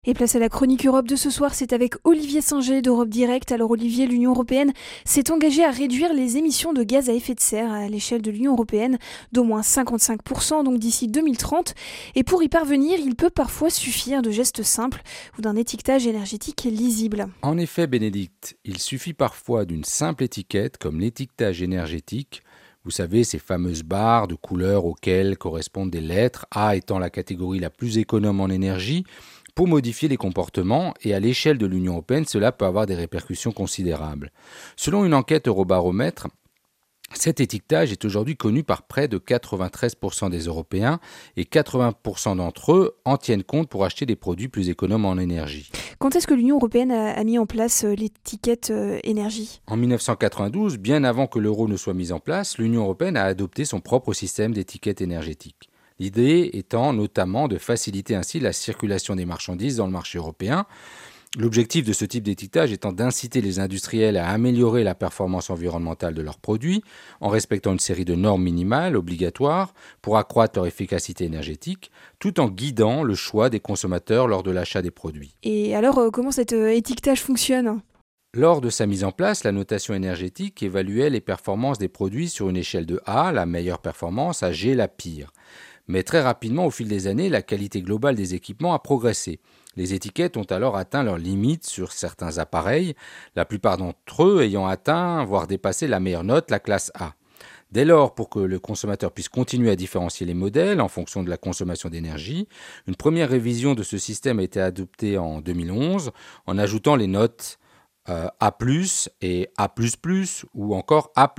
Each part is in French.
Et place à la chronique Europe de ce soir, c'est avec Olivier Singer d'Europe Direct. Alors Olivier, l'Union européenne s'est engagée à réduire les émissions de gaz à effet de serre à l'échelle de l'Union européenne d'au moins 55%, donc d'ici 2030. Et pour y parvenir, il peut parfois suffire de gestes simples ou d'un étiquetage énergétique lisible. En effet, Bénédicte, il suffit parfois d'une simple étiquette comme l'étiquetage énergétique. Vous savez, ces fameuses barres de couleurs auxquelles correspondent des lettres, A étant la catégorie la plus économe en énergie, pour modifier les comportements, et à l'échelle de l'Union européenne, cela peut avoir des répercussions considérables. Selon une enquête Eurobaromètre, cet étiquetage est aujourd'hui connu par près de 93% des Européens et 80% d'entre eux en tiennent compte pour acheter des produits plus économes en énergie. Quand est-ce que l'Union européenne a mis en place l'étiquette énergie ? En 1992, bien avant que l'euro ne soit mis en place, l'Union européenne a adopté son propre système d'étiquette énergétique. L'idée étant notamment de faciliter ainsi la circulation des marchandises dans le marché européen. L'objectif de ce type d'étiquetage étant d'inciter les industriels à améliorer la performance environnementale de leurs produits en respectant une série de normes minimales obligatoires pour accroître leur efficacité énergétique, tout en guidant le choix des consommateurs lors de l'achat des produits. Et alors, comment cet étiquetage fonctionne ? Lors de sa mise en place, la notation énergétique évaluait les performances des produits sur une échelle de A, la meilleure performance, à G, la pire. Mais très rapidement, au fil des années, la qualité globale des équipements a progressé. Les étiquettes ont alors atteint leurs limites sur certains appareils, la plupart d'entre eux ayant atteint, voire dépassé la meilleure note, la classe A. Dès lors, pour que le consommateur puisse continuer à différencier les modèles en fonction de la consommation d'énergie, une première révision de ce système a été adoptée en 2011 en ajoutant les notes A+, et A++, ou encore A+++,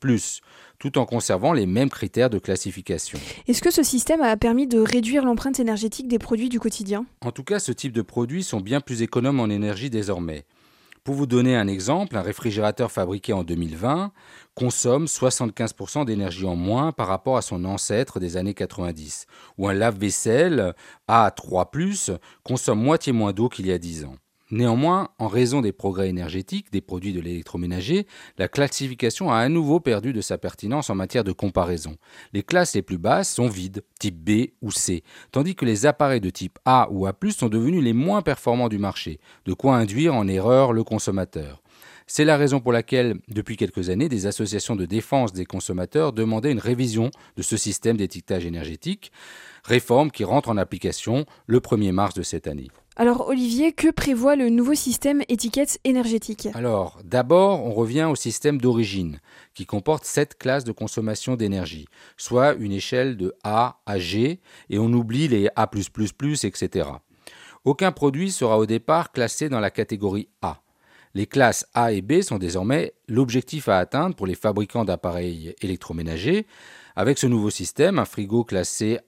tout en conservant les mêmes critères de classification. Est-ce que ce système a permis de réduire l'empreinte énergétique des produits du quotidien ? En tout cas, ce type de produits sont bien plus économes en énergie désormais. Pour vous donner un exemple, un réfrigérateur fabriqué en 2020 consomme 75% d'énergie en moins par rapport à son ancêtre des années 90, ou un lave-vaisselle A3+, consomme moitié moins d'eau qu'il y a 10 ans. Néanmoins, en raison des progrès énergétiques des produits de l'électroménager, la classification a à nouveau perdu de sa pertinence en matière de comparaison. Les classes les plus basses sont vides, type B ou C, tandis que les appareils de type A ou A+, sont devenus les moins performants du marché, de quoi induire en erreur le consommateur. C'est la raison pour laquelle, depuis quelques années, des associations de défense des consommateurs demandaient une révision de ce système d'étiquetage énergétique, réforme qui rentre en application le 1er mars de cette année. Alors Olivier, que prévoit le nouveau système étiquette énergétique ? Alors, d'abord, on revient au système d'origine, qui comporte 7 classes de consommation d'énergie, soit une échelle de A à G, et on oublie les A+++, etc. Aucun produit sera au départ classé dans la catégorie A. Les classes A et B sont désormais l'objectif à atteindre pour les fabricants d'appareils électroménagers. Avec ce nouveau système, un frigo classé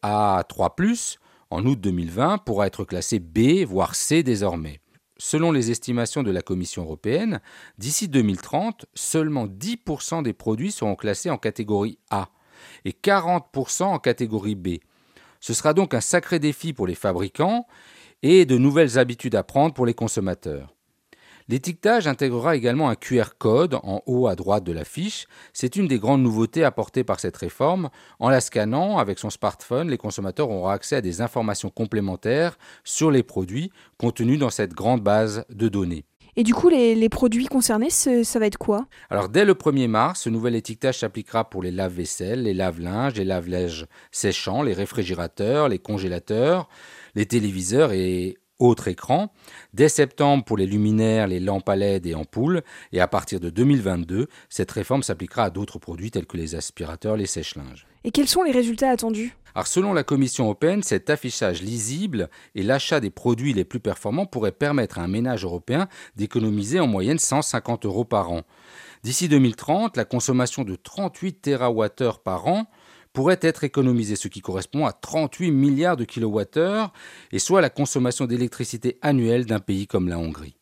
A3+, en août 2020, pourra être classé B, voire C désormais. Selon les estimations de la Commission européenne, d'ici 2030, seulement 10% des produits seront classés en catégorie A et 40% en catégorie B. Ce sera donc un sacré défi pour les fabricants et de nouvelles habitudes à prendre pour les consommateurs. L'étiquetage intégrera également un QR code en haut à droite de la fiche. C'est une des grandes nouveautés apportées par cette réforme. En la scannant avec son smartphone, les consommateurs auront accès à des informations complémentaires sur les produits contenus dans cette grande base de données. Et du coup, les produits concernés, ça va être quoi ? Alors, dès le 1er mars, ce nouvel étiquetage s'appliquera pour les lave-vaisselle, les lave-linges, les lave-linges séchants, les réfrigérateurs, les congélateurs, les téléviseurs et autres écrans, dès septembre pour les luminaires, les lampes à LED et ampoules, et à partir de 2022, cette réforme s'appliquera à d'autres produits tels que les aspirateurs, les sèche-linges. Et quels sont les résultats attendus ? Alors, selon la Commission européenne, cet affichage lisible et l'achat des produits les plus performants pourraient permettre à un ménage européen d'économiser en moyenne 150 € par an. D'ici 2030, la consommation de 38 TWh par an pourrait être économisée, ce qui correspond à 38 milliards de kilowattheures, et soit la consommation d'électricité annuelle d'un pays comme la Hongrie.